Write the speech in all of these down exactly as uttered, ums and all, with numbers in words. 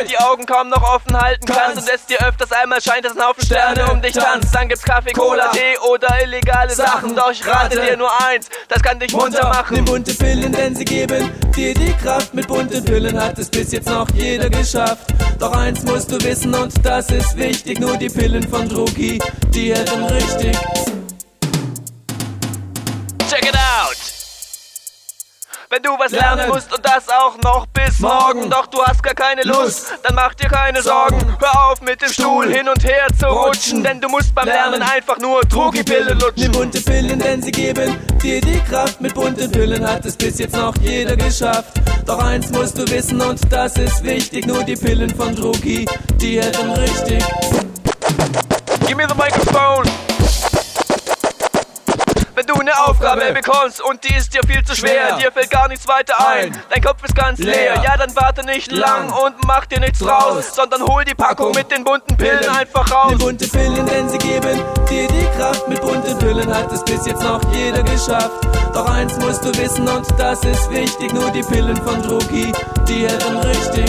Zeit die Augen kaum noch offen halten kannst und es dir öfters einmal scheint, dass ein Haufen Sterne um dich tanzt. Dann gibt's Kaffee, Cola, Tee oder illegale Sachen, doch ich rate dir nur eins, das kann dich munter machen. Nimm bunte Pillen, denn sie geben dir die Kraft. Mit bunten Pillen hat es bis jetzt noch jeder geschafft. Doch eins musst du wissen und das ist wichtig, nur die Pillen von Drucki, die helfen richtig. Check it out! Wenn du was lernen, lernen musst und das auch noch bis morgen, morgen, doch du hast gar keine Lust, Lust, dann mach dir keine Sorgen. Hör auf mit dem Stuhl hin und her zu rutschen, denn du musst beim lernen, lernen einfach nur Drucki-Pillen lutschen. Nimm bunte Pillen, denn sie geben dir die Kraft. Mit bunten Pillen hat es bis jetzt noch jeder geschafft. Doch eins musst du wissen und das ist wichtig, nur die Pillen von Drucki, die helfen richtig. Give me the microphone. Wenn du eine Aufgabe bekommst und die ist dir viel zu schwer, dir fällt gar nichts weiter ein, dein Kopf ist ganz leer, ja dann warte nicht lang und mach dir nichts raus, sondern hol die Packung mit den bunten Pillen einfach raus. Nimm bunte Pillen, denn sie geben dir die Kraft. Mit bunten Pillen hat es bis jetzt noch jeder geschafft. Doch eins musst du wissen und das ist wichtig, nur die Pillen von Drucki, die helfen richtig.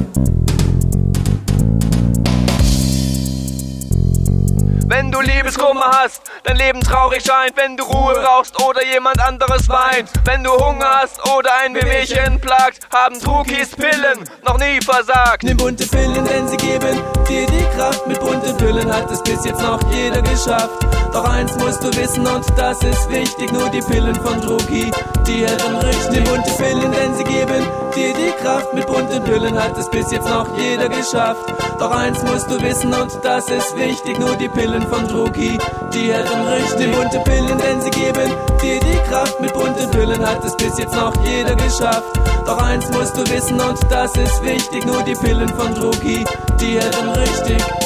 Wenn du Liebeskummer hast, dein Leben traurig scheint, wenn du Ruhe brauchst oder jemand anderes weint, wenn du Hunger hast oder ein Wehwehchen plagt, haben Druckis Pillen noch nie versagt. Nimm bunte Pillen, denn sie geben dir die Kraft. Mit bunten Pillen hat es bis jetzt noch jeder geschafft. Doch eins musst du wissen und das ist wichtig, nur die Pillen von Drucki, die helfen richtig. Nimm bunte Pillen, denn sie geben dir die Kraft. Mit bunten Pillen hat es bis jetzt noch jeder geschafft. Doch eins musst du wissen und das ist wichtig, nur die Pillen von Drucki, die helfen richtig. Nimm bunte Pillen, denn sie geben dir die Kraft. Mit bunten Pillen hat es bis jetzt noch jeder geschafft. Doch eins musst du wissen und das ist wichtig, nur die Pillen von Drucki, die helfen richtig.